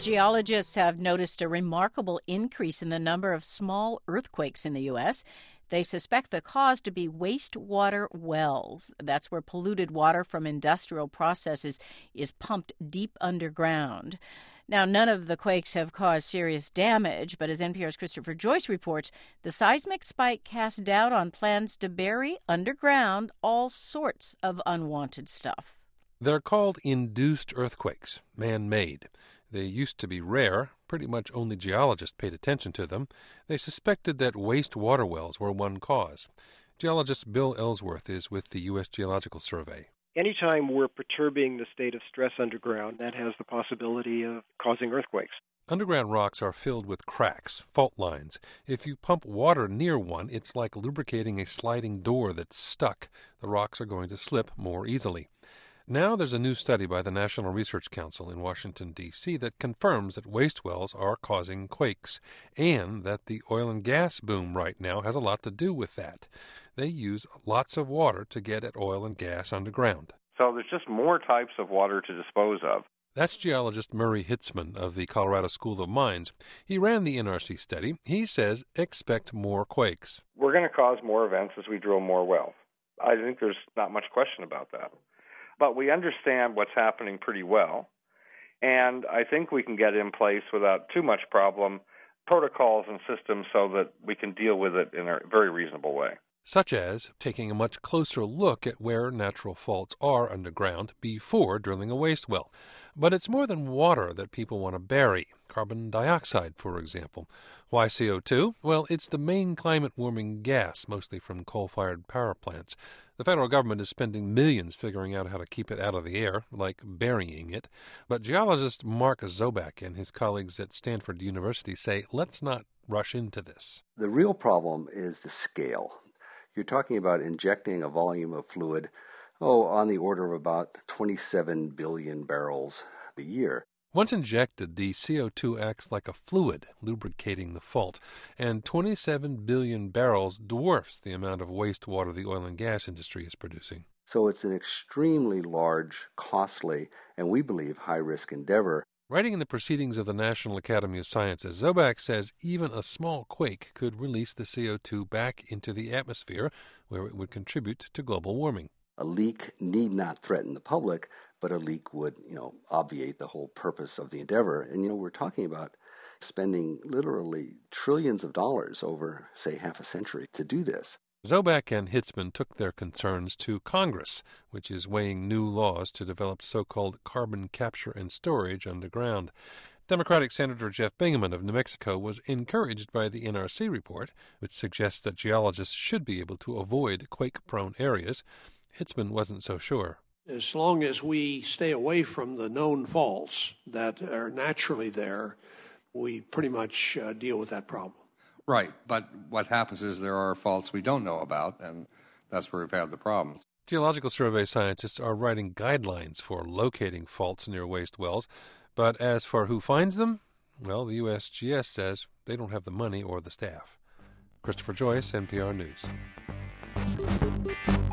Geologists have noticed a remarkable increase in the number of small earthquakes in the U.S. They suspect the cause to be wastewater wells. That's where polluted water from industrial processes is pumped deep underground. Now, none of the quakes have caused serious damage, but as NPR's Christopher Joyce reports, the seismic spike cast doubt on plans to bury underground all sorts of unwanted stuff. They're called induced earthquakes, man-made. They used to be rare. Pretty much only geologists paid attention to them. They suspected that wastewater wells were one cause. Geologist Bill Ellsworth is with the U.S. Geological Survey. Anytime we're perturbing the state of stress underground, that has the possibility of causing earthquakes. Underground rocks are filled with cracks, fault lines. If you pump water near one, it's like lubricating a sliding door that's stuck. The rocks are going to slip more easily. Now there's a new study by the National Research Council in Washington, D.C. that confirms that waste wells are causing quakes and that the oil and gas boom right now has a lot to do with that. They use lots of water to get at oil and gas underground. So there's just more types of water to dispose of. That's geologist Murray Hitzman of the Colorado School of Mines. He ran the NRC study. He says expect more quakes. We're going to cause more events as we drill more wells. I think there's not much question about that. But we understand what's happening pretty well, and I think we can get in place without too much problem protocols and systems so that we can deal with it in a very reasonable way. Such as taking a much closer look at where natural faults are underground before drilling a waste well. But it's more than water that people want to bury. Carbon dioxide, for example. Why CO2? Well, it's the main climate-warming gas, mostly from coal-fired power plants. The federal government is spending millions figuring out how to keep it out of the air, like burying it. But geologist Mark Zoback and his colleagues at Stanford University say, let's not rush into this. The real problem is the scale. You're talking about injecting a volume of fluid, on the order of about 27 billion barrels a year. Once injected, the CO2 acts like a fluid, lubricating the fault, and 27 billion barrels dwarfs the amount of wastewater the oil and gas industry is producing. So it's an extremely large, costly, and we believe high-risk endeavor. Writing in the Proceedings of the National Academy of Sciences, Zoback says even a small quake could release the CO2 back into the atmosphere, where it would contribute to global warming. A leak need not threaten the public, but a leak would, obviate the whole purpose of the endeavor. And, we're talking about spending literally trillions of dollars over, say, half a century to do this. Zoback and Hitzman took their concerns to Congress, which is weighing new laws to develop so-called carbon capture and storage underground. Democratic Senator Jeff Bingaman of New Mexico was encouraged by the NRC report, which suggests that geologists should be able to avoid quake-prone areas. Hitzman wasn't so sure. As long as we stay away from the known faults that are naturally there, we pretty much deal with that problem. Right, but what happens is there are faults we don't know about, and that's where we've had the problems. Geological Survey scientists are writing guidelines for locating faults near waste wells, but as for who finds them, well, the USGS says they don't have the money or the staff. Christopher Joyce, NPR News.